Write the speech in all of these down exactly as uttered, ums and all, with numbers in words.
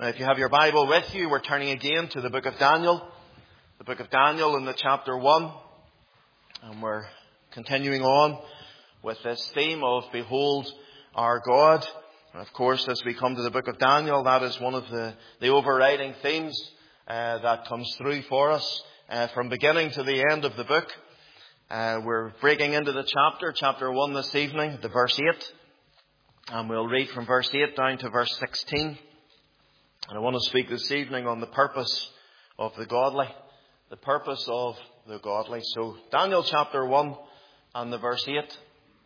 Now, if you have your Bible with you, we're turning again to the book of Daniel. The book of Daniel in the chapter one. And we're continuing on with this theme of Behold our God. And of course, as we come to the book of Daniel, that is one of the, the overriding themes uh, that comes through for us uh, from beginning to the end of the book. Uh, we're breaking into the chapter, chapter one this evening, the verse eight. And we'll read from verse eight down to verse sixteen. And I want to speak this evening on the purpose of the godly. The purpose of the godly. So Daniel chapter one and the verse eight.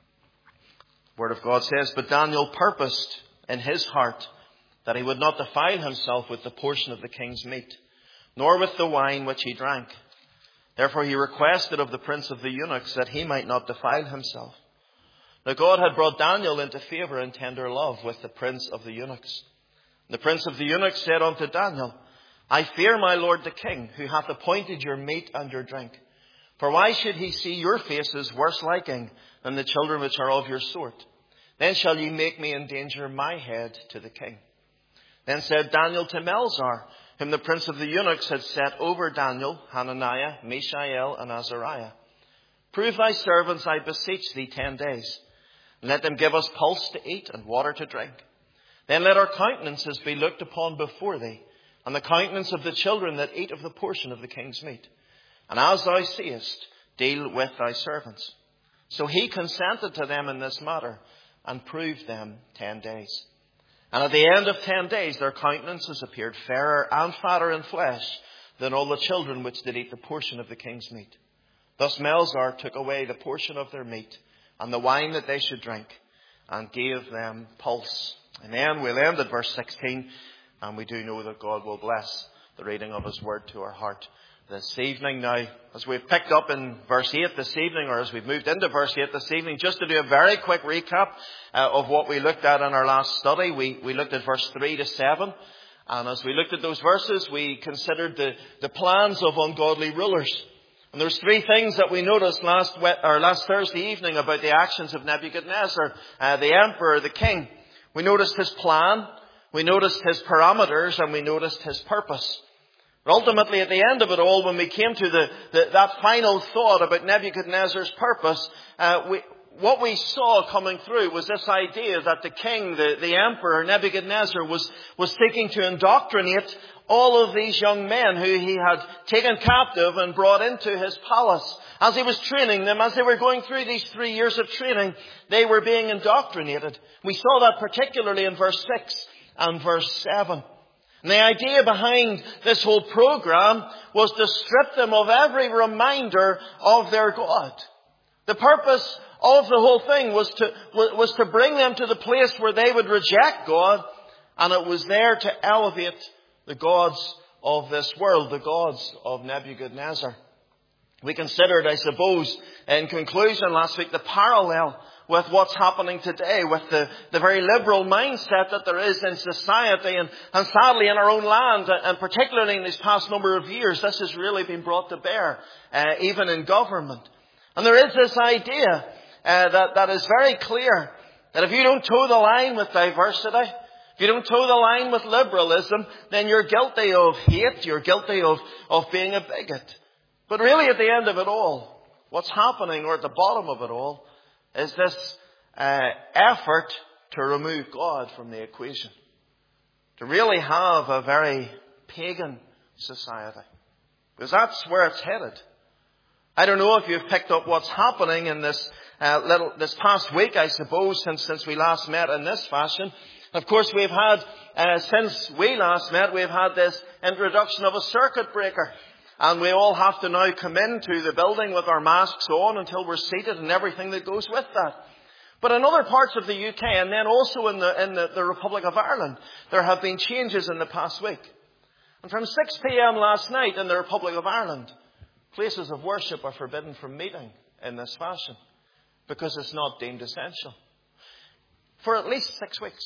Word of God says, But Daniel purposed in his heart that he would not defile himself with the portion of the king's meat, nor with the wine which he drank. Therefore he requested of the prince of the eunuchs that he might not defile himself. Now God had brought Daniel into favour and tender love with the prince of the eunuchs. The prince of the eunuchs said unto Daniel, I fear my lord the king, who hath appointed your meat and your drink. For why should he see your faces worse liking than the children which are of your sort? Then shall ye make me endanger my head to the king. Then said Daniel to Melzar, whom the prince of the eunuchs had set over Daniel, Hananiah, Mishael, and Azariah, Prove thy servants, I beseech thee, ten days, and let them give us pulse to eat and water to drink. Then let our countenances be looked upon before thee, and the countenance of the children that eat of the portion of the king's meat. And as thou seest, deal with thy servants. So he consented to them in this matter, and proved them ten days. And at the end of ten days their countenances appeared fairer and fatter in flesh than all the children which did eat the portion of the king's meat. Thus Melzar took away the portion of their meat, and the wine that they should drink, and gave them pulse. And then we'll end at verse sixteen, and we do know that God will bless the reading of his word to our heart this evening. Now, as we've picked up in verse eight this evening, or as we've moved into verse eight this evening, just to do a very quick recap uh, of what we looked at in our last study, we, we looked at verse three to seven. And as we looked at those verses, we considered the, the plans of ungodly rulers. And there's three things that we noticed last or last Thursday evening about the actions of Nebuchadnezzar, uh, the emperor, the king. We noticed his plan, we noticed his parameters, and we noticed his purpose. But ultimately, at the end of it all, when we came to the, the that final thought about Nebuchadnezzar's purpose, uh, we, what we saw coming through was this idea that the king, the, the emperor, Nebuchadnezzar, was, was seeking to indoctrinate all of these young men who he had taken captive and brought into his palace. As he was training them, as they were going through these three years of training, they were being indoctrinated. We saw that particularly in verse six and verse seven. And the idea behind this whole program was to strip them of every reminder of their God. The purpose of the whole thing was to, was to bring them to the place where they would reject God, and it was there to elevate the gods of this world, the gods of Nebuchadnezzar. We considered, I suppose, in conclusion last week, the parallel with what's happening today, with the, the very liberal mindset that there is in society, and, and sadly in our own land, and particularly in these past number of years, this has really been brought to bear, uh, even in government. And there is this idea uh, that, that is very clear, that if you don't toe the line with diversity, if you don't toe the line with liberalism, then you're guilty of hate, you're guilty of, of being a bigot. But really at the end of it all, what's happening, or at the bottom of it all, is this uh, effort to remove God from the equation. To really have a very pagan society. Because that's where it's headed. I don't know if you've picked up what's happening in this uh, little this past week, I suppose, since, since we last met in this fashion. Of course, we've had, uh, since we last met, we've had this introduction of a circuit breaker. And we all have to now come into the building with our masks on until we're seated, and everything that goes with that. But in other parts of the U K, and then also in the, in the, the Republic of Ireland, there have been changes in the past week. And from six p.m. last night in the Republic of Ireland, places of worship are forbidden from meeting in this fashion, because it's not deemed essential. For at least six weeks.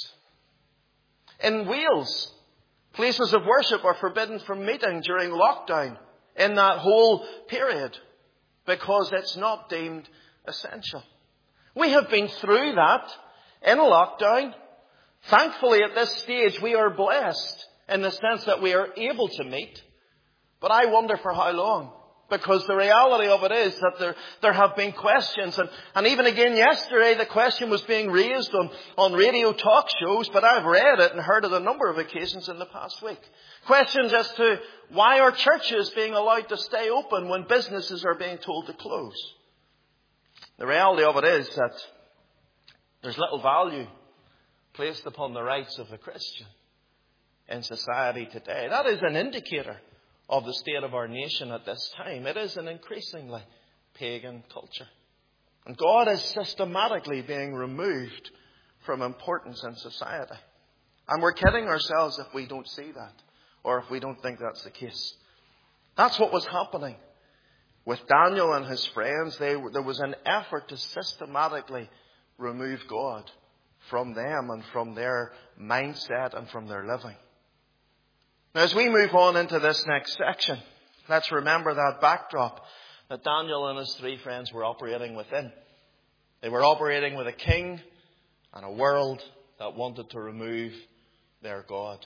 In Wales, places of worship are forbidden from meeting during lockdown in that whole period, because it's not deemed essential. We have been through that in lockdown. Thankfully, at this stage, we are blessed in the sense that we are able to meet. But I wonder for how long. Because the reality of it is that there, there have been questions. And, and even again yesterday, the question was being raised on, on radio talk shows. But I've read it and heard it a number of occasions in the past week. Questions as to why are churches being allowed to stay open when businesses are being told to close. The reality of it is that there's little value placed upon the rights of the Christian in society today. That is an indicator of the state of our nation at this time. It is an increasingly pagan culture. And God is systematically being removed from importance in society. And we're kidding ourselves if we don't see that, or if we don't think that's the case. That's what was happening with Daniel and his friends. They, there was an effort to systematically remove God from them and from their mindset and from their living. Now, as we move on into this next section, let's remember that backdrop that Daniel and his three friends were operating within. They were operating with a king and a world that wanted to remove their God.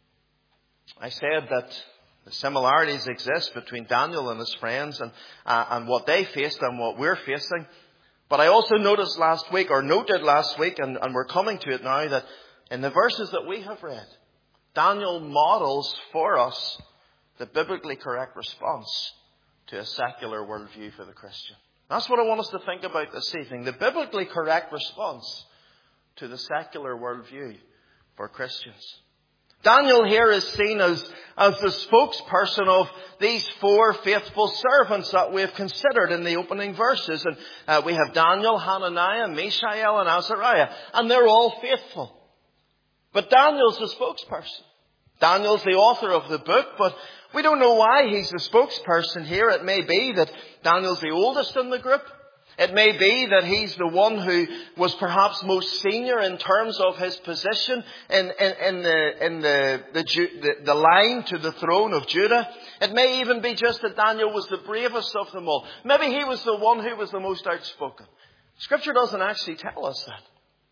I said that the similarities exist between Daniel and his friends and, uh, and what they faced and what we're facing. But I also noticed last week, or noted last week, and, and we're coming to it now, that in the verses that we have read, Daniel models for us the biblically correct response to a secular worldview for the Christian. That's what I want us to think about this evening. The biblically correct response to the secular worldview for Christians. Daniel here is seen as, as the spokesperson of these four faithful servants that we have considered in the opening verses. And uh, we have Daniel, Hananiah, Mishael, and Azariah. And they're all faithful. But Daniel's the spokesperson. Daniel's the author of the book, but we don't know why he's the spokesperson here. It may be that Daniel's the oldest in the group. It may be that he's the one who was perhaps most senior in terms of his position in, in, in, the, in the, the, the, the line to the throne of Judah. It may even be just that Daniel was the bravest of them all. Maybe he was the one who was the most outspoken. Scripture doesn't actually tell us that.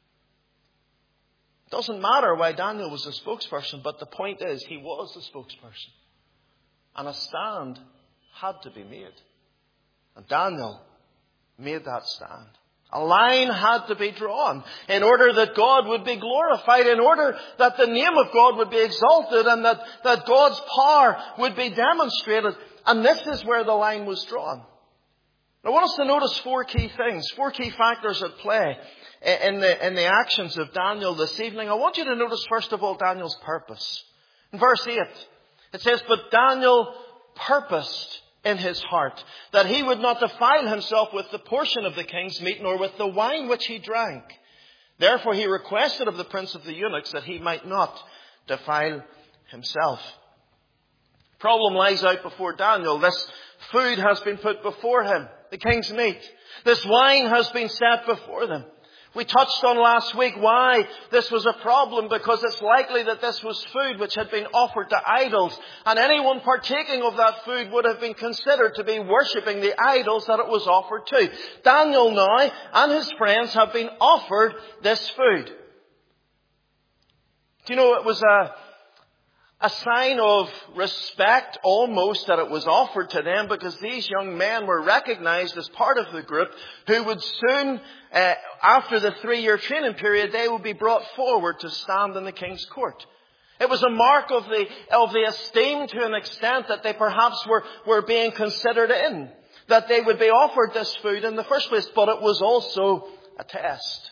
It doesn't matter why Daniel was the spokesperson, but the point is he was the spokesperson. And a stand had to be made. And Daniel made that stand. A line had to be drawn in order that God would be glorified, in order that the name of God would be exalted, and that, that God's power would be demonstrated. And this is where the line was drawn. I want us to notice four key things, four key factors at play in the, in the actions of Daniel this evening. I want you to notice, first of all, Daniel's purpose. In verse eight, it says, "But Daniel purposed in his heart that he would not defile himself with the portion of the king's meat, nor with the wine which he drank. Therefore he requested of the prince of the eunuchs that he might not defile himself." Problem lies out before Daniel. This food has been put before him, the king's meat. This wine has been set before them. We touched on last week why this was a problem, because it's likely that this was food which had been offered to idols, and anyone partaking of that food would have been considered to be worshipping the idols that it was offered to. Daniel now and his friends have been offered this food. Do you know, it was a A sign of respect almost that it was offered to them, because these young men were recognized as part of the group who would soon, uh, after the three-year training period, they would be brought forward to stand in the king's court. It was a mark of the, of the esteem to an extent that they perhaps were, were being considered in, that they would be offered this food in the first place, but it was also a test.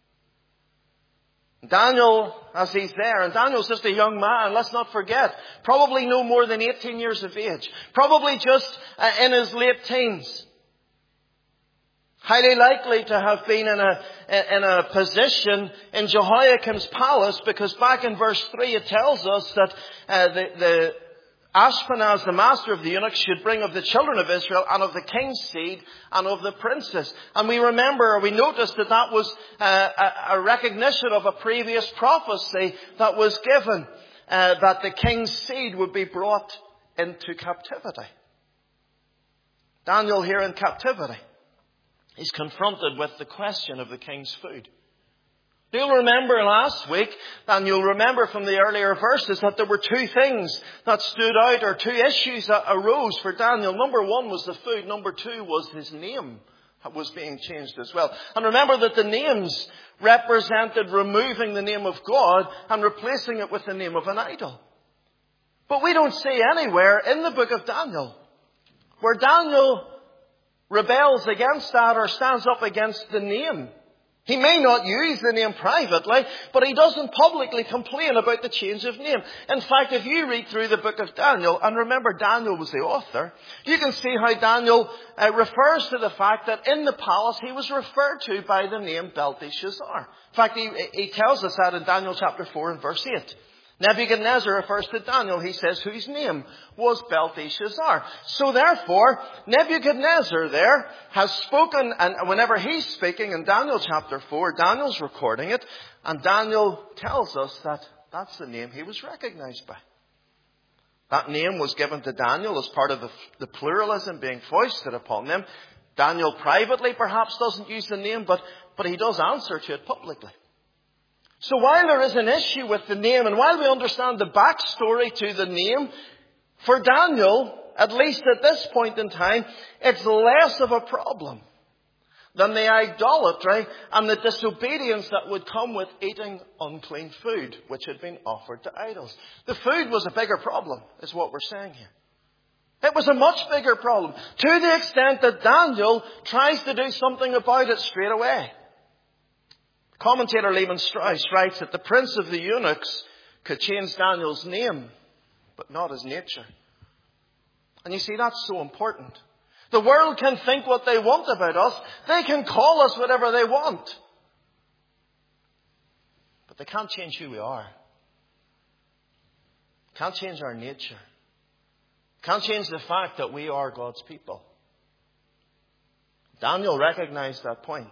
Daniel, as he's there, and Daniel's just a young man, let's not forget, probably no more than eighteen years of age, probably just uh, in his late teens. Highly likely to have been in a, in a position in Jehoiakim's palace, because back in verse three it tells us that uh, the, the Ashpenaz, the master of the eunuchs, should bring of the children of Israel and of the king's seed and of the princes. And we remember, or we noticed that that was uh, a, a recognition of a previous prophecy that was given, uh, that the king's seed would be brought into captivity. Daniel here in captivity is confronted with the question of the king's food. You'll remember last week, and you'll remember from the earlier verses, that there were two things that stood out, or two issues that arose for Daniel. Number one was the food. Number two was his name was being changed as well. And remember that the names represented removing the name of God and replacing it with the name of an idol. But we don't see anywhere in the book of Daniel where Daniel rebels against that or stands up against the name. He may not use the name privately, but he doesn't publicly complain about the change of name. In fact, if you read through the book of Daniel, and remember Daniel was the author, you can see how Daniel uh, refers to the fact that in the palace he was referred to by the name Belteshazzar. In fact, he, he tells us that in Daniel chapter four and verse eight. Nebuchadnezzar refers to Daniel. He says whose name was Belteshazzar. So therefore, Nebuchadnezzar there has spoken, and whenever he's speaking in Daniel chapter four, Daniel's recording it, and Daniel tells us that that's the name he was recognized by. That name was given to Daniel as part of the, the pluralism being foisted upon them. Daniel privately perhaps doesn't use the name, but, but he does answer to it publicly. So while there is an issue with the name, and while we understand the backstory to the name, for Daniel, at least at this point in time, it's less of a problem than the idolatry and the disobedience that would come with eating unclean food, which had been offered to idols. The food was a bigger problem, is what we're saying here. It was a much bigger problem, to the extent that Daniel tries to do something about it straight away. Commentator Lehman Strauss writes that the prince of the eunuchs could change Daniel's name, but not his nature. And you see, that's so important. The world can think what they want about us. They can call us whatever they want. But they can't change who we are. Can't change our nature. Can't change the fact that we are God's people. Daniel recognized that point.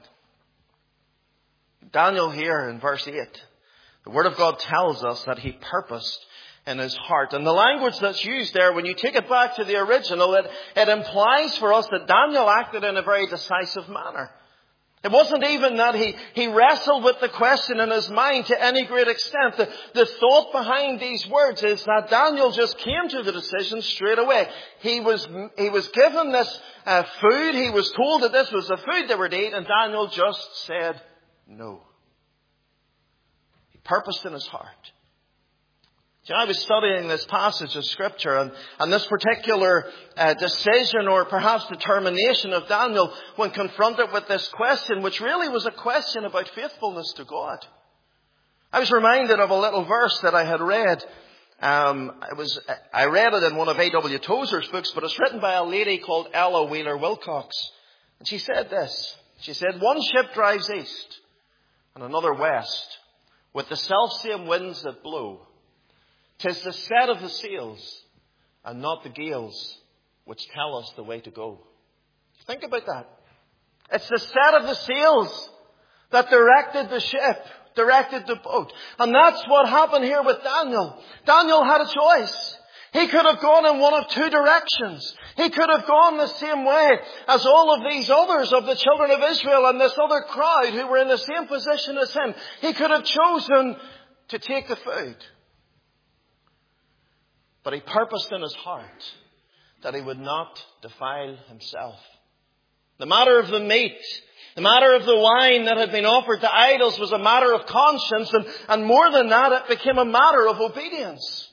Daniel here in verse eight, the Word of God tells us that he purposed in his heart. And the language that's used there, when you take it back to the original, it, it implies for us that Daniel acted in a very decisive manner. It wasn't even that he, he wrestled with the question in his mind to any great extent. The, the thought behind these words is that Daniel just came to the decision straight away. He was, he was given this uh, food. He was told that this was the food they were to eat, and Daniel just said no. He purposed in his heart. You know, I was studying this passage of Scripture, and, and this particular uh, decision or perhaps determination of Daniel when confronted with this question, which really was a question about faithfulness to God. I was reminded of a little verse that I had read. Um, it was I read it in one of A W Tozer's books, but it's written by a lady called Ella Wheeler Wilcox. And she said this. She said, "One ship drives east and another west, with the selfsame winds that blow. 'Tis the set of the sails and not the gales which tell us the way to go." Think about that. It's the set of the sails that directed the ship, directed the boat. And that's what happened here with Daniel. Daniel had a choice. He could have gone in one of two directions. He could have gone the same way as all of these others of the children of Israel and this other crowd who were in the same position as him. He could have chosen to take the food. But he purposed in his heart that he would not defile himself. The matter of the meat, the matter of the wine that had been offered to idols was a matter of conscience. And, and more than that, it became a matter of obedience.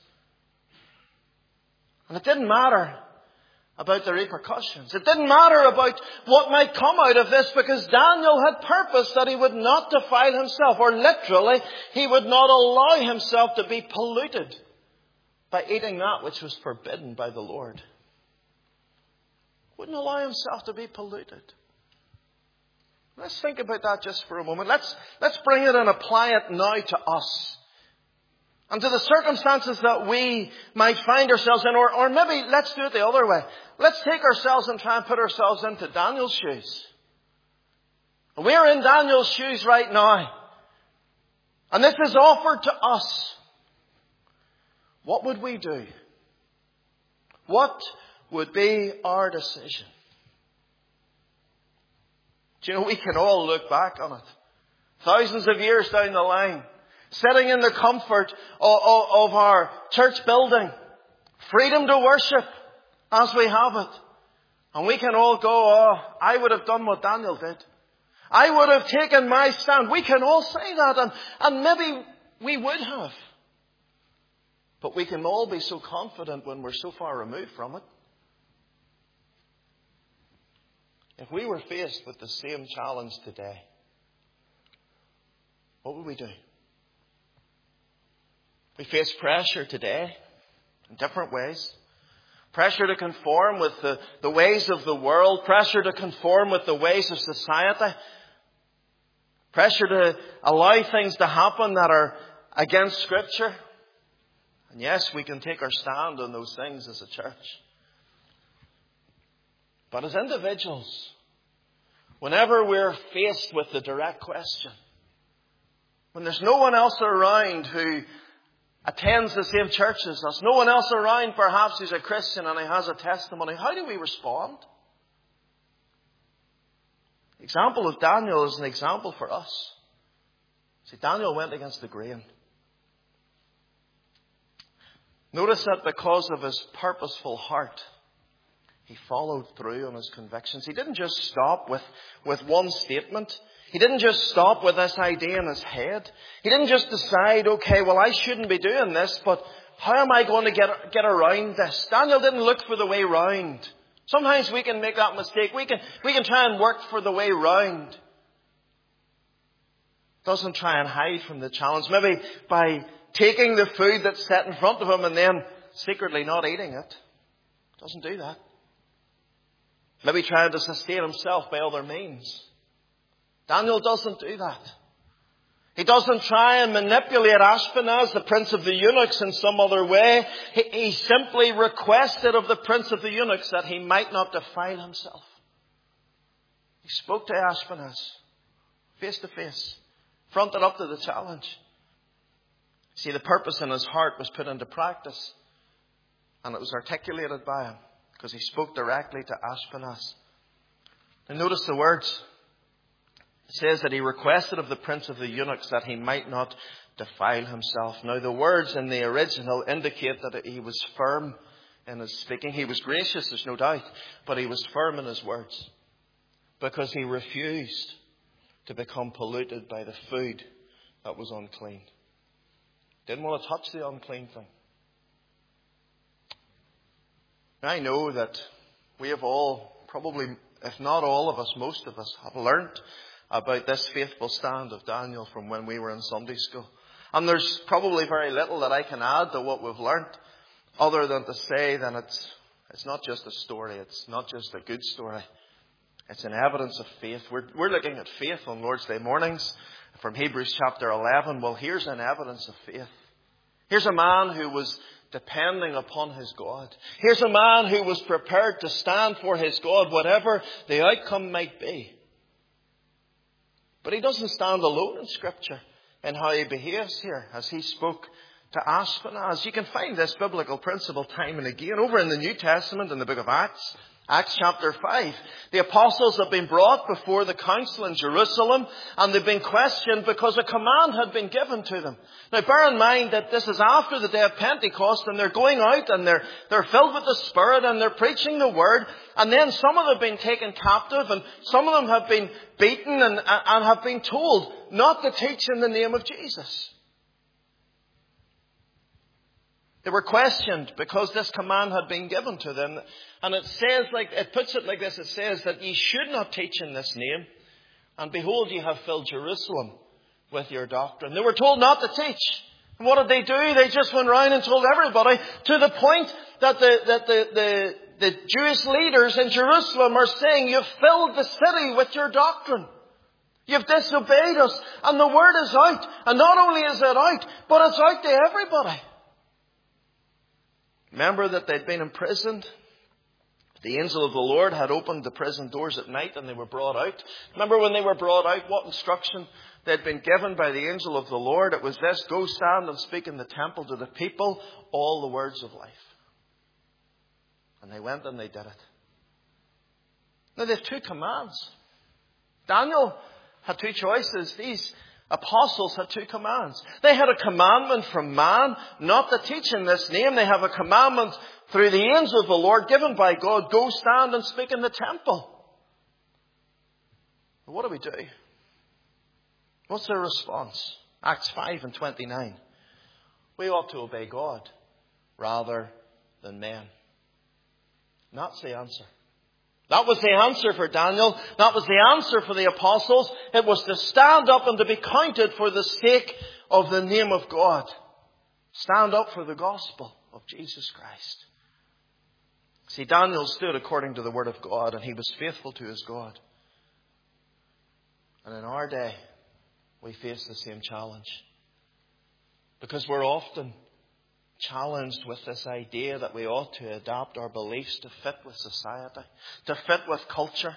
And it didn't matter about the repercussions. It didn't matter about what might come out of this, because Daniel had purposed that he would not defile himself, or literally, he would not allow himself to be polluted by eating that which was forbidden by the Lord. Wouldn't allow himself to be polluted. Let's think about that just for a moment. Let's, let's bring it and apply it now to us. And to the circumstances that we might find ourselves in. Or, or maybe let's do it the other way. Let's take ourselves and try and put ourselves into Daniel's shoes. We're in Daniel's shoes right now. And this is offered to us. What would we do? What would be our decision? Do you know, we can all look back on it. thousands of years down the line, sitting in the comfort of, of, of our church building, freedom to worship as we have it. And we can all go, oh, I would have done what Daniel did. I would have taken my stand. We can all say that, and, and maybe we would have. But we can all be so confident when we're so far removed from it. If we were faced with the same challenge today, what would we do? We face pressure today in different ways. Pressure to conform with the, the ways of the world. Pressure to conform with the ways of society. Pressure to allow things to happen that are against Scripture. And yes, we can take our stand on those things as a church. But as individuals, whenever we're faced with the direct question, when there's no one else around who attends the same church as us, no one else around perhaps who's a Christian and he has a testimony, how do we respond? The example of Daniel is an example for us. See, Daniel went against the grain. Notice that because of his purposeful heart, he followed through on his convictions. He didn't just stop with, with one statement. He didn't just stop with this idea in his head. He didn't just decide, okay, well, I shouldn't be doing this, but how am I going to get, get around this? Daniel didn't look for the way round. Sometimes we can make that mistake. We can, we can try and work for the way round. Doesn't try and hide from the challenge. Maybe by taking the food that's set in front of him and then secretly not eating it. Doesn't do that. Maybe trying to sustain himself by other means. Daniel doesn't do that. He doesn't try and manipulate Ashpenaz, the prince of the eunuchs, in some other way. He, he simply requested of the prince of the eunuchs that he might not defile himself. He spoke to Ashpenaz, face to face, fronted up to the challenge. See, the purpose in his heart was put into practice, and it was articulated by him, because he spoke directly to Ashpenaz. And notice the words. It says that he requested of the prince of the eunuchs that he might not defile himself. Now, the words in the original indicate that he was firm in his speaking. He was gracious, there's no doubt, but he was firm in his words because he refused to become polluted by the food that was unclean. Didn't want to touch the unclean thing. I know that we have all, probably, if not all of us, most of us, have learnt about this faithful stand of Daniel from when we were in Sunday school. And there's probably very little that I can add to what we've learnt, other than to say that it's, it's not just a story, it's not just a good story. It's an evidence of faith. We're, we're looking at faith on Lord's Day mornings from Hebrews chapter eleven. Well, here's an evidence of faith. Here's a man who was depending upon his God. Here's a man who was prepared to stand for his God, whatever the outcome might be. But he doesn't stand alone in Scripture in how he behaves here as he spoke to Ashpenaz. You can find this biblical principle time and again over in the New Testament in the book of Acts. Acts chapter five. The apostles have been brought before the council in Jerusalem, and they've been questioned because a command had been given to them. Now bear in mind that this is after the day of Pentecost, and they're going out and they're, they're filled with the Spirit and they're preaching the Word, and then some of them have been taken captive and some of them have been beaten and, and have been told not to teach in the name of Jesus. They were questioned because this command had been given to them. And it says, like, it puts it like this. It says that ye should not teach in this name. And behold, ye have filled Jerusalem with your doctrine. They were told not to teach. And what did they do? They just went round and told everybody, to the point that the, that the, the, the Jewish leaders in Jerusalem are saying, you've filled the city with your doctrine. You've disobeyed us. And the word is out. And not only is it out, but it's out to everybody. Remember that they'd been imprisoned. The angel of the Lord had opened the prison doors at night and they were brought out. Remember when they were brought out, what instruction they'd been given by the angel of the Lord? It was this: go stand and speak in the temple to the people all the words of life. And they went and they did it. Now they have two commands. Daniel had two choices. These apostles had two commands. They had a commandment from man not to teach in this name. They have a commandment through the angel of the Lord given by God. Go stand and speak in the temple. But what do we do? What's their response? Acts five and twenty-nine. We ought to obey God rather than men. And that's the answer. That was the answer for Daniel. That was the answer for the apostles. It was to stand up and to be counted for the sake of the name of God. Stand up for the gospel of Jesus Christ. See, Daniel stood according to the word of God, and he was faithful to his God. And in our day, we face the same challenge. Because we're often challenged with this idea that we ought to adapt our beliefs to fit with society, to fit with culture.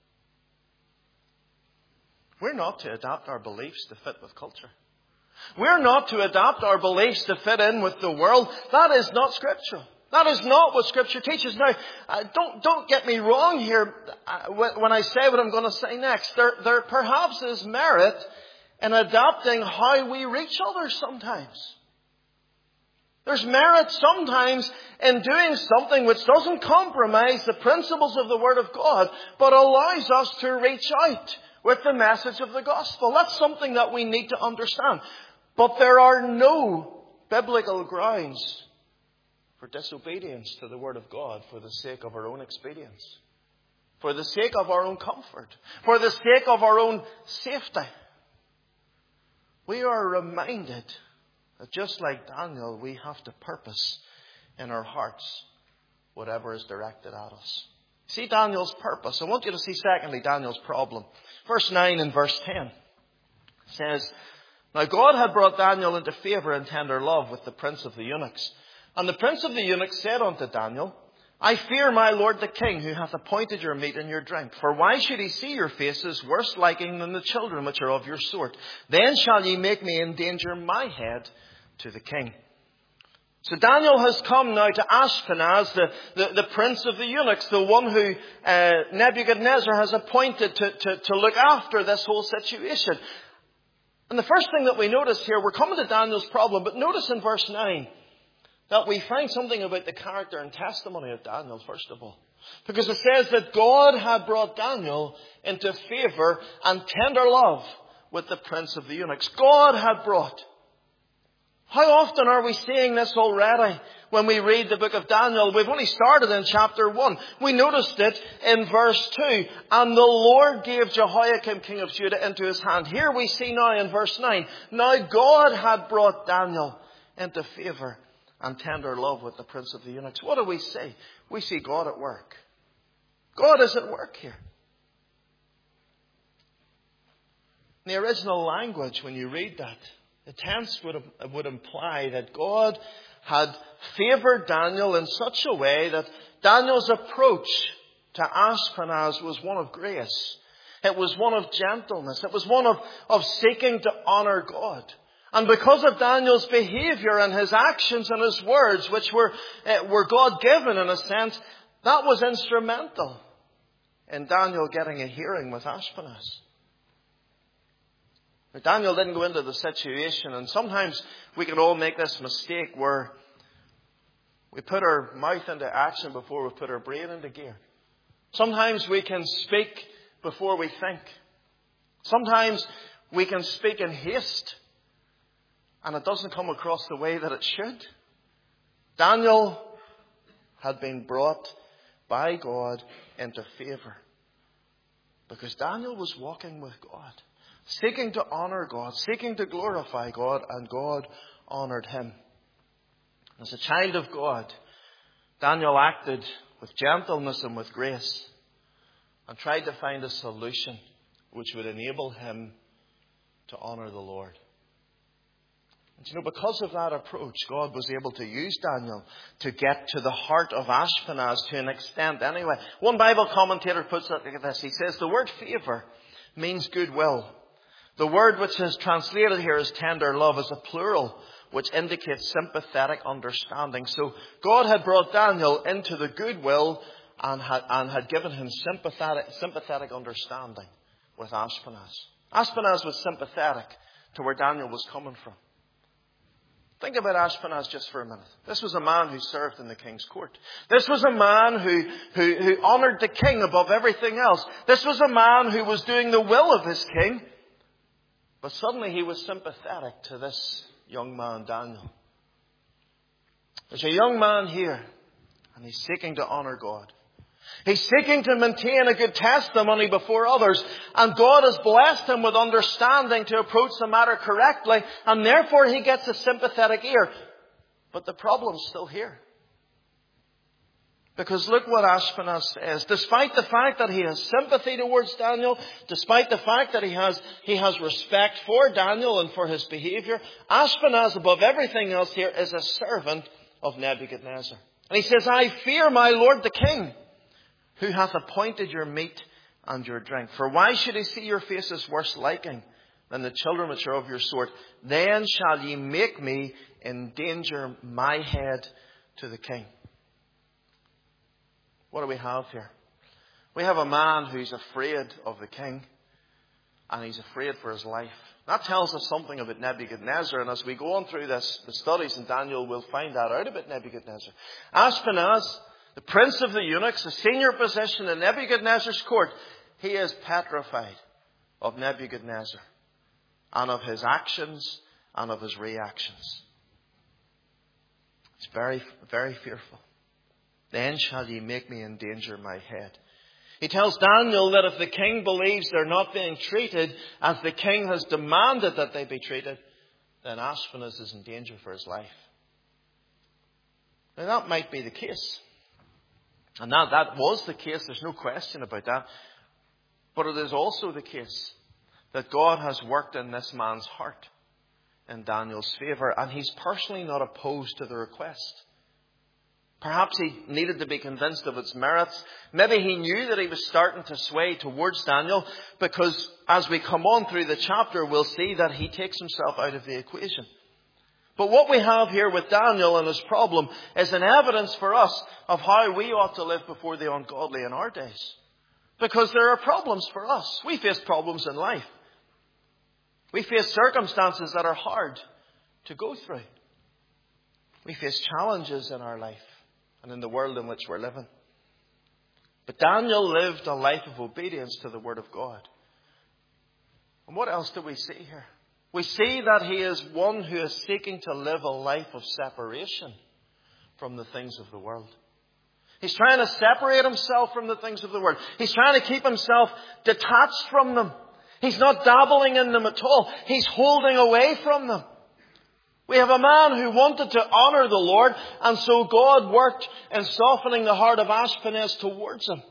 We're not to adapt our beliefs to fit with culture. We're not to adapt our beliefs to fit in with the world. That is not scriptural. That is not what Scripture teaches. Now, uh, don't don't get me wrong here uh, when I say what I'm going to say next. There, there perhaps is merit in adapting how we reach others sometimes. There's merit sometimes in doing something which doesn't compromise the principles of the Word of God, but allows us to reach out with the message of the gospel. That's something that we need to understand. But there are no biblical grounds for disobedience to the Word of God for the sake of our own expedience, for the sake of our own comfort, for the sake of our own safety. We are reminded that just like Daniel, we have to purpose in our hearts whatever is directed at us. See Daniel's purpose. I want you to see, secondly, Daniel's problem. Verse nine and verse ten says, Now God had brought Daniel into favour and tender love with the prince of the eunuchs. And the prince of the eunuchs said unto Daniel, I fear my lord the king, who hath appointed your meat and your drink. For why should he see your faces worse liking than the children which are of your sort? Then shall ye make me endanger my head to the king. So Daniel has come now to Ashpenaz, the, the, the prince of the eunuchs, the one who uh, Nebuchadnezzar has appointed to, to, to look after this whole situation. And the first thing that we notice here, we're coming to Daniel's problem, but notice in verse nine that we find something about the character and testimony of Daniel, first of all. Because it says that God had brought Daniel into favour and tender love with the prince of the eunuchs. God had brought. How often are we seeing this already when we read the book of Daniel? We've only started in chapter one. We noticed it in verse two. And the Lord gave Jehoiakim, king of Judah, into his hand. Here we see now in verse nine. Now God had brought Daniel into favour and tender love with the prince of the eunuchs. What do we see? We see God at work. God is at work here. In the original language, when you read that, the tense would, would imply that God had favoured Daniel in such a way that Daniel's approach to Ashpenaz was one of grace. It was one of gentleness. It was one of, of seeking to honour God. And because of Daniel's behaviour and his actions and his words, which were, uh, were God-given in a sense, that was instrumental in Daniel getting a hearing with Ashpenaz. Daniel didn't go into the situation, and sometimes we can all make this mistake where we put our mouth into action before we put our brain into gear. Sometimes we can speak before we think. Sometimes we can speak in haste, and it doesn't come across the way that it should. Daniel had been brought by God into favour because Daniel was walking with God, seeking to honour God, seeking to glorify God, and God honoured him. As a child of God, Daniel acted with gentleness and with grace and tried to find a solution which would enable him to honour the Lord. And you know, because of that approach, God was able to use Daniel to get to the heart of Ashpenaz to an extent anyway. One Bible commentator puts it like this. He says, the word favour means goodwill. The word which is translated here as tender love is a plural, which indicates sympathetic understanding. So God had brought Daniel into the goodwill and had, and had given him sympathetic, sympathetic understanding with Ashpenaz. Ashpenaz was sympathetic to where Daniel was coming from. Think about Ashpenaz just for a minute. This was a man who served in the king's court. This was a man who, who, who honoured the king above everything else. This was a man who was doing the will of his king. But suddenly he was sympathetic to this young man, Daniel. There's a young man here, and he's seeking to honour God. He's seeking to maintain a good testimony before others. And God has blessed him with understanding to approach the matter correctly. And therefore he gets a sympathetic ear. But the problem's still here. Because look what Ashpenaz says. Despite the fact that he has sympathy towards Daniel, despite the fact that he has, he has respect for Daniel and for his behaviour, Ashpenaz, above everything else here, is a servant of Nebuchadnezzar. And he says, I fear my lord the king, who hath appointed your meat and your drink. For why should he see your faces worse liking than the children which are of your sort? Then shall ye make me endanger my head to the king. What do we have here? We have a man who's afraid of the king, and he's afraid for his life. That tells us something about Nebuchadnezzar, and as we go on through this, the studies in Daniel, we'll find that out about Nebuchadnezzar. Ashpenaz, the prince of the eunuchs, a senior position in Nebuchadnezzar's court, he is petrified of Nebuchadnezzar and of his actions and of his reactions. He's very, very fearful. Then shall ye make me endanger my head. He tells Daniel that if the king believes they're not being treated as the king has demanded that they be treated, then Ashpenaz is in danger for his life. Now that might be the case. And that, that was the case, there's no question about that. But it is also the case that God has worked in this man's heart in Daniel's favour, and he's personally not opposed to the request. Perhaps he needed to be convinced of its merits. Maybe he knew that he was starting to sway towards Daniel, because as we come on through the chapter, we'll see that he takes himself out of the equation. But what we have here with Daniel and his problem is an evidence for us of how we ought to live before the ungodly in our days. Because there are problems for us. We face problems in life. We face circumstances that are hard to go through. We face challenges in our life and in the world in which we're living. But Daniel lived a life of obedience to the Word of God. And what else do we see here? We see that he is one who is seeking to live a life of separation from the things of the world. He's trying to separate himself from the things of the world. He's trying to keep himself detached from them. He's not dabbling in them at all. He's holding away from them. We have a man who wanted to honour the Lord, and so God worked in softening the heart of Ashpenaz towards him.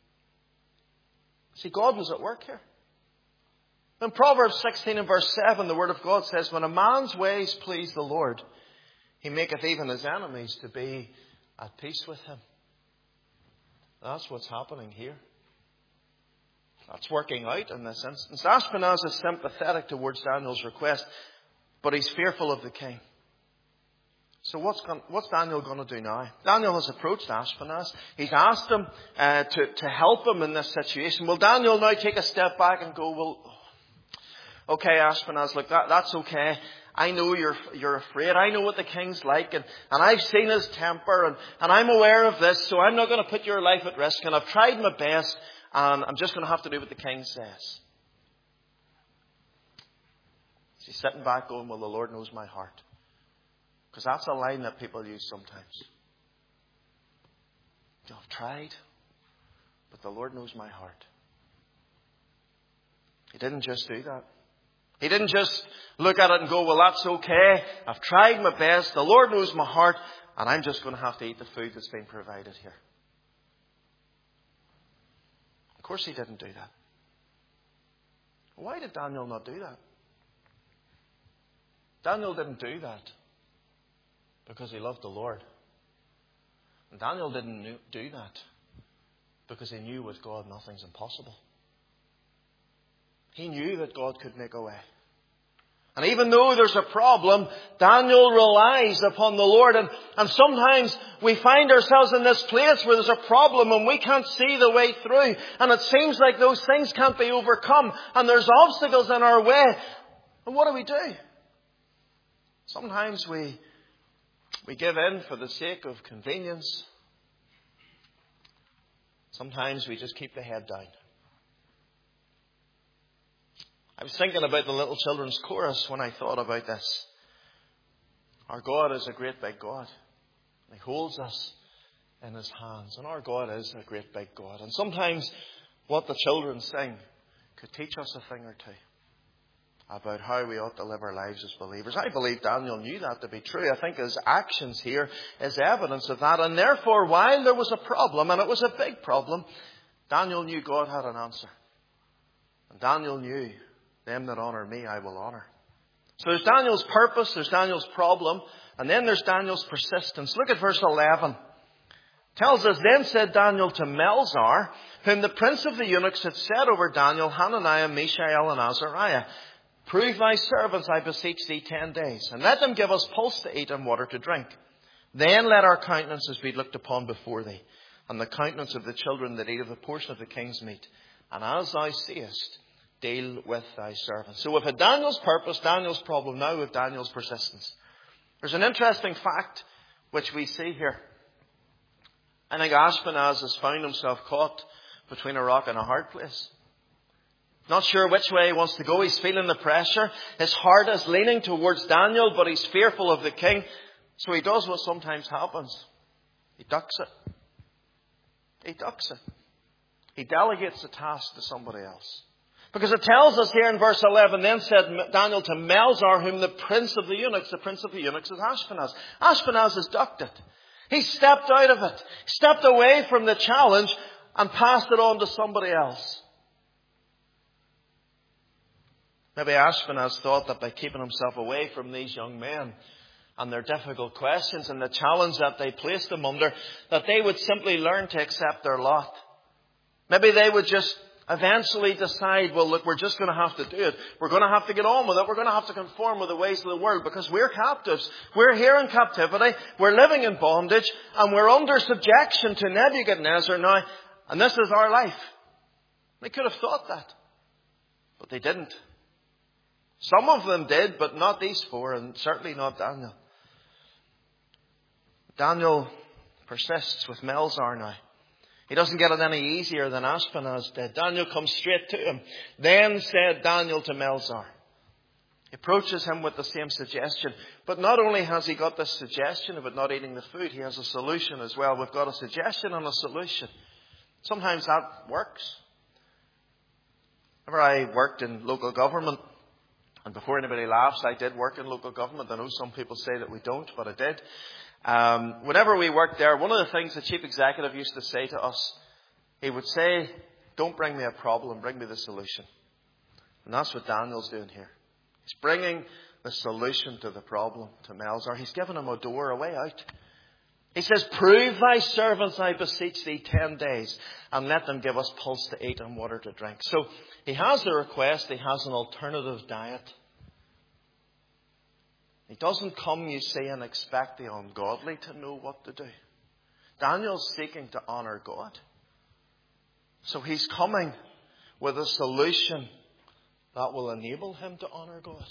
See, God was at work here. In Proverbs sixteen and verse seven, the Word of God says, when a man's ways please the Lord, he maketh even his enemies to be at peace with him. That's what's happening here. That's working out in this instance. Ashpenaz is sympathetic towards Daniel's request, but he's fearful of the king. So what's, going, what's Daniel going to do now? Daniel has approached Ashpenaz. He's asked him uh, to, to help him in this situation. Will Daniel now take a step back and go, well, okay, Ashpenaz, look, that, that's okay. I know you're you're afraid. I know what the king's like, and, and I've seen his temper, and, and I'm aware of this, so I'm not going to put your life at risk, and I've tried my best, and I'm just going to have to do what the king says. She's sitting back going, well, the Lord knows my heart. Because that's a line that people use sometimes. I've tried, but the Lord knows my heart. He didn't just do that. He didn't just look at it and go, well, that's okay. I've tried my best. The Lord knows my heart. And I'm just going to have to eat the food that's been provided here. Of course he didn't do that. Why did Daniel not do that? Daniel didn't do that because he loved the Lord. And Daniel didn't do that because he knew with God nothing's impossible. He knew that God could make a way. And even though there's a problem, Daniel relies upon the Lord. And, and sometimes we find ourselves in this place where there's a problem and we can't see the way through. And it seems like those things can't be overcome. And there's obstacles in our way. And what do we do? Sometimes we, we give in for the sake of convenience. Sometimes we just keep the head down. I was thinking about the little children's chorus when I thought about this. Our God is a great big God. He holds us in His hands. And our God is a great big God. And sometimes what the children sing could teach us a thing or two about how we ought to live our lives as believers. I believe Daniel knew that to be true. I think his actions here is evidence of that. And therefore, while there was a problem, and it was a big problem, Daniel knew God had an answer. And Daniel knew, them that honour me, I will honour. So there's Daniel's purpose, there's Daniel's problem, and then there's Daniel's persistence. Look at verse eleven. It tells us, then said Daniel to Melzar, whom the prince of the eunuchs had set over Daniel, Hananiah, Mishael, and Azariah, prove thy servants, I beseech thee, ten days, and let them give us pulse to eat and water to drink. Then let our countenances be looked upon before thee, and the countenance of the children that eat of the portion of the king's meat. And as thou seest, deal with thy servants. So we've had Daniel's purpose, Daniel's problem, now with Daniel's persistence. There's an interesting fact which we see here. I think Ashpenaz has found himself caught between a rock and a hard place. Not sure which way he wants to go. He's feeling the pressure. His heart is leaning towards Daniel, but he's fearful of the king. So he does what sometimes happens. He ducks it. He ducks it. He delegates the task to somebody else. Because it tells us here in verse eleven, then said Daniel to Melzar, whom the prince of the eunuchs, the prince of the eunuchs is Ashpenaz. Ashpenaz has ducked it. He stepped out of it, stepped away from the challenge and passed it on to somebody else. Maybe Ashpenaz thought that by keeping himself away from these young men and their difficult questions and the challenge that they placed him under, that they would simply learn to accept their lot. Maybe they would just eventually decide, well, look, we're just going to have to do it. We're going to have to get on with it. We're going to have to conform with the ways of the world because we're captives. We're here in captivity. We're living in bondage and we're under subjection to Nebuchadnezzar now. And this is our life. They could have thought that, but they didn't. Some of them did, but not these four, and certainly not Daniel. Daniel persists with Melzar now. He doesn't get it any easier than Ashpenaz did. Daniel comes straight to him. Then said Daniel to Melzar. He approaches him with the same suggestion. But not only has he got this suggestion about not eating the food, he has a solution as well. We've got a suggestion and a solution. Sometimes that works. Whenever I worked in local government, and before anybody laughs, I did work in local government. I know some people say that we don't, but I did. Um, whenever we worked there, one of the things the chief executive used to say to us, he would say, don't bring me a problem, bring me the solution. And that's what Daniel's doing here. He's bringing the solution to the problem to Melzar. He's given him a door, a way out. He says, prove thy servants, I beseech thee, ten days, and let them give us pulse to eat and water to drink. So he has a request, he has an alternative diet. He doesn't come, you see, and expect the ungodly to know what to do. Daniel's seeking to honour God. So he's coming with a solution that will enable him to honour God.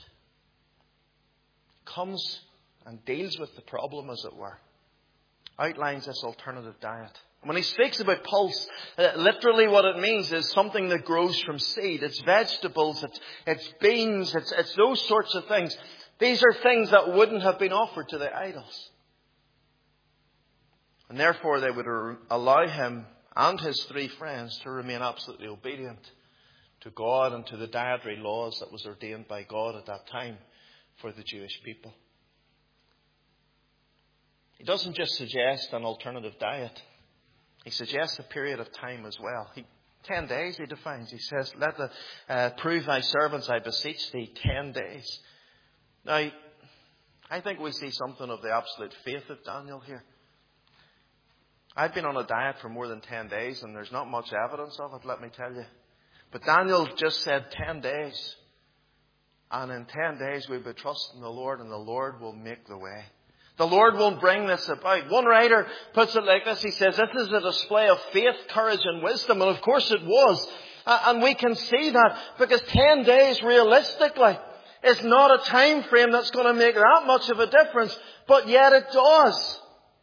Comes and deals with the problem, as it were. Outlines this alternative diet. When he speaks about pulse, uh, literally what it means is something that grows from seed. It's vegetables, it's, it's beans, it's, it's those sorts of things. These are things that wouldn't have been offered to the idols. And therefore they would allow him and his three friends to remain absolutely obedient to God and to the dietary laws that was ordained by God at that time for the Jewish people. He doesn't just suggest an alternative diet. He suggests a period of time as well. He, ten days he defines. He says, let the uh, prove thy servants, I beseech thee, ten days. Now, I think we see something of the absolute faith of Daniel here. I've been on a diet for more than ten days and there's not much evidence of it, let me tell you. But Daniel just said ten days. And in ten days we'll be trusting the Lord and the Lord will make the way. The Lord will bring this about. One writer puts it like this. He says, this is a display of faith, courage and wisdom. And of course it was. And we can see that because ten days realistically is not a time frame that's going to make that much of a difference, but yet it does.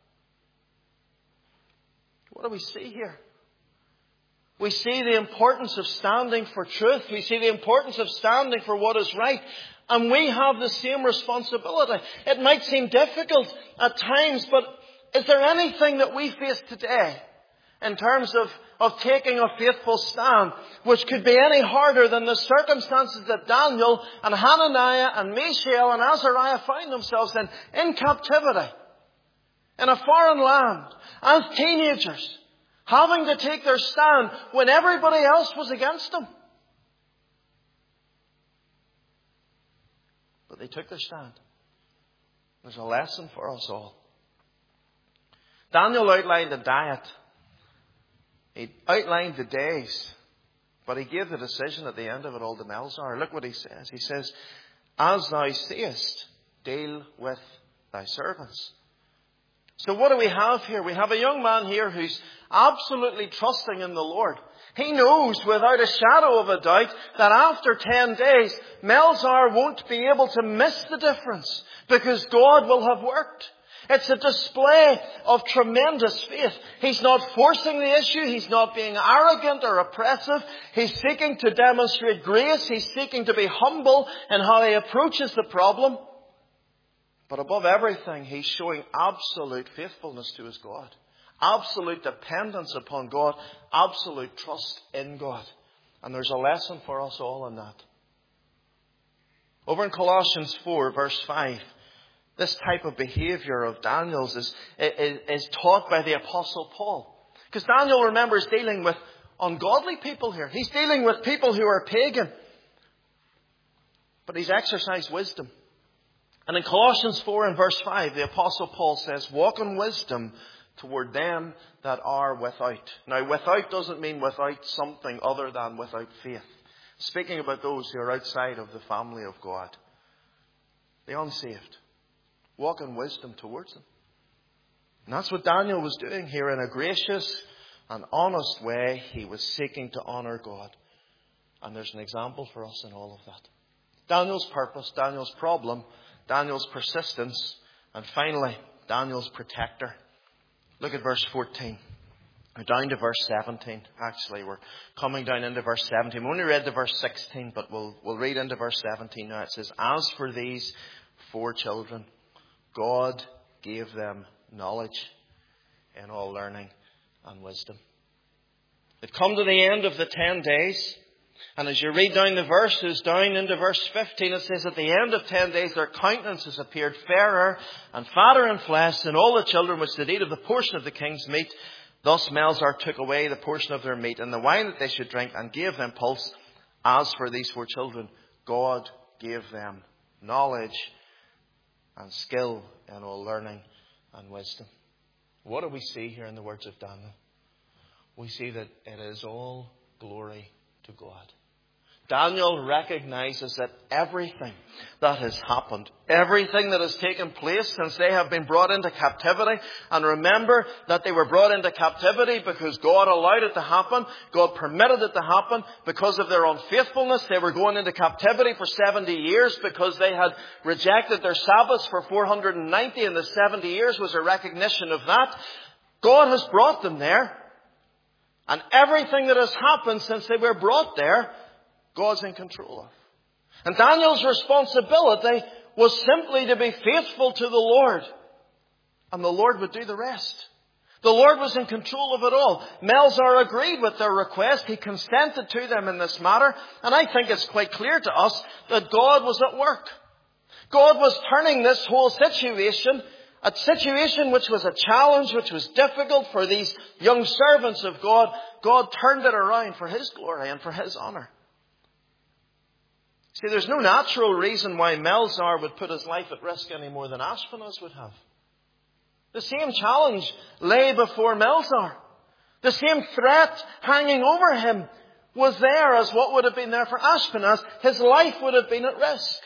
What do we see here? We see the importance of standing for truth. We see the importance of standing for what is right. And we have the same responsibility. It might seem difficult at times, but is there anything that we face today in terms of, of taking a faithful stand which could be any harder than the circumstances that Daniel and Hananiah and Mishael and Azariah find themselves in, in captivity, in a foreign land, as teenagers, having to take their stand when everybody else was against them? But they took their stand. There's a lesson for us all. Daniel outlined a diet. He outlined the days. But he gave the decision at the end of it all to Melzar. Look what he says. He says, as thou seest, deal with thy servants. So what do we have here? We have a young man here who's absolutely trusting in the Lord. He knows without a shadow of a doubt that after ten days, Melzar won't be able to miss the difference because God will have worked. It's a display of tremendous faith. He's not forcing the issue. He's not being arrogant or oppressive. He's seeking to demonstrate grace. He's seeking to be humble in how he approaches the problem. But above everything, he's showing absolute faithfulness to his God. Absolute dependence upon God. Absolute trust in God. And there's a lesson for us all in that. Over in Colossians four, verse five, this type of behavior of Daniel's is, is, is taught by the Apostle Paul. Because Daniel, remember, is dealing with ungodly people here. He's dealing with people who are pagan. But he's exercised wisdom. And in Colossians four and verse five, the Apostle Paul says, walk in wisdom toward them that are without. Now, without doesn't mean without something other than without faith. Speaking about those who are outside of the family of God. The unsaved. Walk in wisdom towards them. And that's what Daniel was doing here in a gracious and honest way. He was seeking to honour God. And there's an example for us in all of that. Daniel's purpose, Daniel's problem, Daniel's persistence, and finally, Daniel's protector. Look at verse fourteen. We're down to verse seventeen. Actually, we're coming down into verse seventeen. We only read to verse sixteen, but we'll, we'll read into verse seventeen now. It says, as for these four children, God gave them knowledge in all learning and wisdom. They've come to the end of the ten days. And as you read down the verses, down into verse fifteen, it says, at the end of ten days, their countenances appeared fairer and fatter in flesh than all the children which did eat of the portion of the king's meat. Thus Melzar took away the portion of their meat and the wine that they should drink and gave them pulse. As for these four children, God gave them knowledge and skill in all learning and wisdom. What do we see here in the words of Daniel? We see that it is all glory to God. Daniel recognizes that everything that has happened, everything that has taken place since they have been brought into captivity, and remember that they were brought into captivity because God allowed it to happen, God permitted it to happen because of their unfaithfulness. They were going into captivity for seventy years because they had rejected their Sabbaths for four hundred ninety, and the seventy years was a recognition of that. God has brought them there. And everything that has happened since they were brought there, God's in control of. And Daniel's responsibility was simply to be faithful to the Lord. And the Lord would do the rest. The Lord was in control of it all. Melzar agreed with their request. He consented to them in this matter. And I think it's quite clear to us that God was at work. God was turning this whole situation, a situation which was a challenge, which was difficult for these young servants of God. God turned it around for His glory and for His honour. See, there's no natural reason why Melzar would put his life at risk any more than Ashpenaz would have. The same challenge lay before Melzar. The same threat hanging over him was there as what would have been there for Ashpenaz. His life would have been at risk.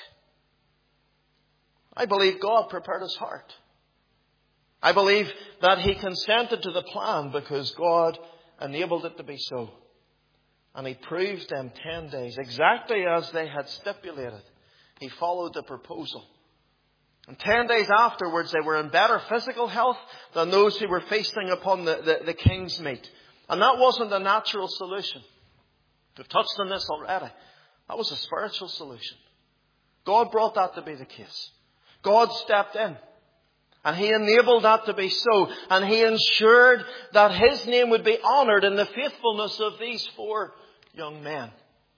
I believe God prepared his heart. I believe that he consented to the plan because God enabled it to be so. And he proved them ten days, exactly as they had stipulated. he followed the proposal. And ten days afterwards, they were in better physical health than those who were feasting upon the, the, the king's meat. And that wasn't a natural solution. We've touched on this already. That was a spiritual solution. God brought that to be the case. God stepped in. And He enabled that to be so. And He ensured that His name would be honoured in the faithfulness of these four young men.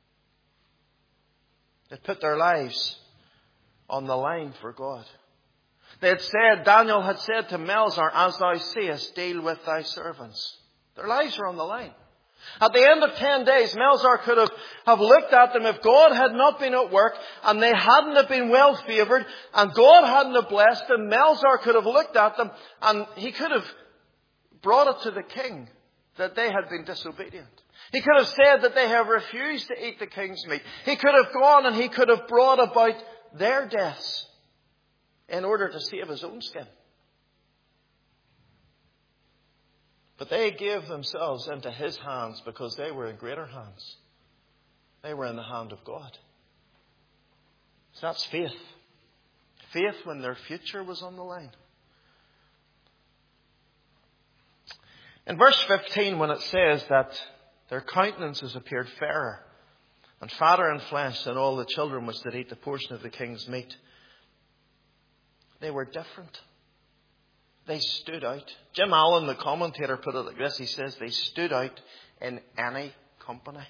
They put their lives on the line for God. They had said, Daniel had said to Melzar, as thou seest, deal with thy servants. Their lives were on the line. At the end of ten days, Melzar could have, have looked at them if God had not been at work and they hadn't have been well favoured and God hadn't have blessed them. Melzar could have looked at them and he could have brought it to the king that they had been disobedient. He could have said that they have refused to eat the king's meat. He could have gone and he could have brought about their deaths in order to save his own skin. But they gave themselves into His hands because they were in greater hands. They were in the hand of God. So that's faith. Faith when their future was on the line. In verse fifteen, when it says that their countenances appeared fairer and fatter in flesh than all the children which did eat the portion of the king's meat, they were different. They stood out. Jim Allen, the commentator, put it like this. He says they stood out in any company.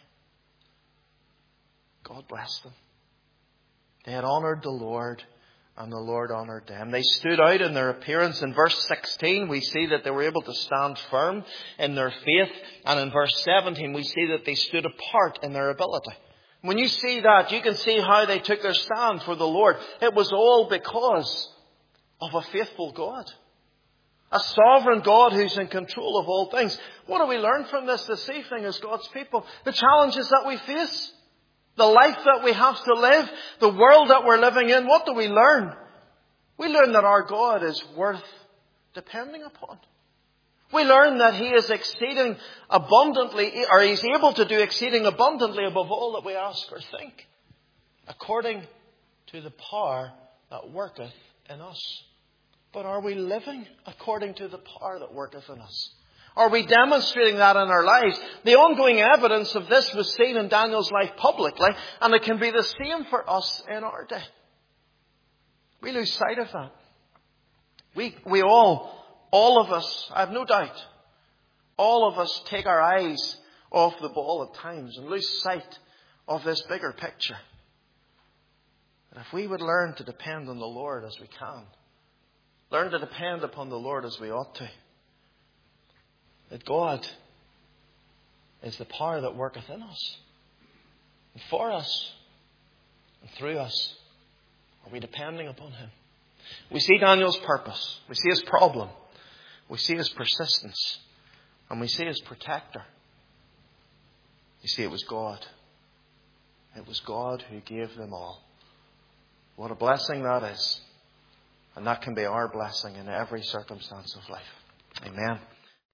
God bless them. They had honoured the Lord and the Lord honoured them. They stood out in their appearance. In verse sixteen, we see that they were able to stand firm in their faith. And in verse seventeen, we see that they stood apart in their ability. When you see that, you can see how they took their stand for the Lord. It was all because of a faithful God. A sovereign God who's in control of all things. What do we learn from this this evening as God's people? The challenges that we face. The life that we have to live. The world that we're living in. What do we learn? We learn that our God is worth depending upon. We learn that He is exceeding abundantly, or He's able to do exceeding abundantly above all that we ask or think. According to the power that worketh in us. But are we living according to the power that worketh in us? Are we demonstrating that in our lives? The ongoing evidence of this was seen in Daniel's life publicly, and it can be the same for us in our day. We lose sight of that. We, we all, all of us, I have no doubt, all of us take our eyes off the ball at times and lose sight of this bigger picture. But if we would learn to depend on the Lord as we can, learn to depend upon the Lord as we ought to. That God is the power that worketh in us. And for us. And through us. Are we depending upon Him? We see Daniel's purpose. We see his problem. We see his persistence. And we see his protector. You see, it was God. It was God who gave them all. What a blessing that is. And that can be our blessing in every circumstance of life. Amen.